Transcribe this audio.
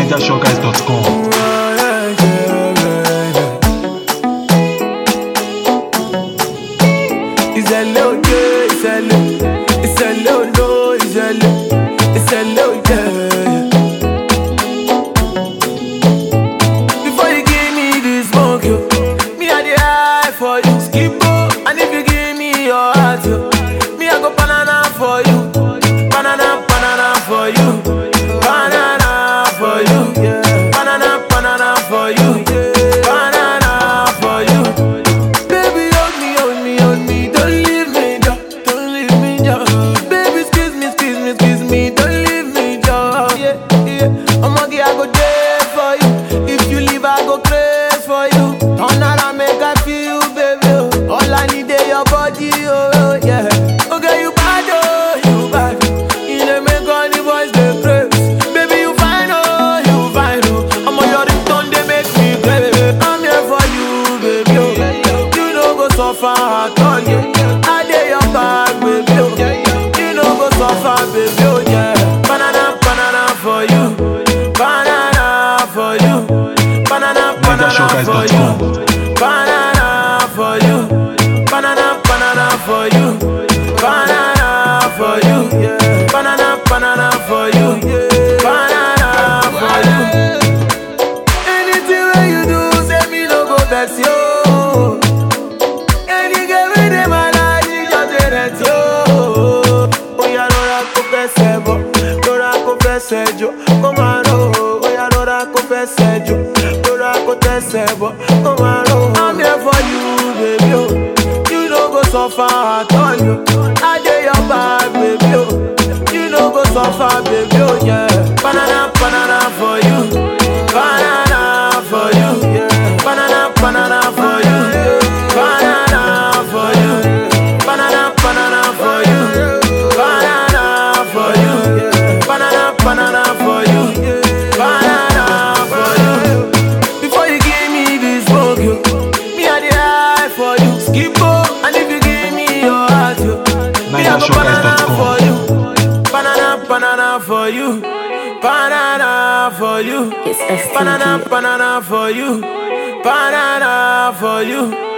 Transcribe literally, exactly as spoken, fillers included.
naija showguys dot com. It's a little yeah, it's a little, it's a little no, it's a little, it's a little yeah. Before you give me this smoke, yo, me I the eye for you, skip oh. And if you give me your heart, yo, me I go banana for you, banana, banana for you, banana for you, yeah. Banana, banana for you, yeah. Banana for you. Baby, hold me, hold me, hold me, don't leave me, down, don't leave me, down. Baby, squeeze me, squeeze me, squeeze me, don't leave me, down. Yeah, yeah. I'm okay, I go there for you. If you leave, I go crazy for you. Turn around, make I feel, baby. Oh. All I need is your body, oh, oh yeah. Okay, you bad, oh, you bad. You dey make all the boys dey crazy. Baby, you fine, oh, you fine, oh. I'm on your ringtone, they make me crazy. I'm here for you, baby, oh. You no go suffer at all, yeah. I dey your back, baby, oh. You no go suffer, baby, oh, yeah. Banana, banana for you. Banana for you. Banana, banana for you. Banana for you. Banana, banana for you. Banana for you. Yeah. Banana, banana for you. Yeah. Banana for you. Anything that you do, say me no go vex you. Any girl with them I like, you just dey rent you. Oh yeah, Lora confesse bo, Lora confesse jo, come on oh. Oh yeah, Lora confesse jo, Lora confesse bo, come on oh. I'm here for you, baby oh. You no go suffer at all yo. I dey your back, baby oh. You no go suffer, baby oh yeah. Banana, banana for you, banana for you, yeah. Banana, banana for you, banana for you, banana, banana for you, banana for you, yeah. Banana, banana for you, banana for you. Before you give me this smoke, yo, me I the eye for you, skip oh. And if you give me your heart, yo, me I go banana for you, banana, banana for you, banana for you, It's S T G. banana, banana for you, banana for you.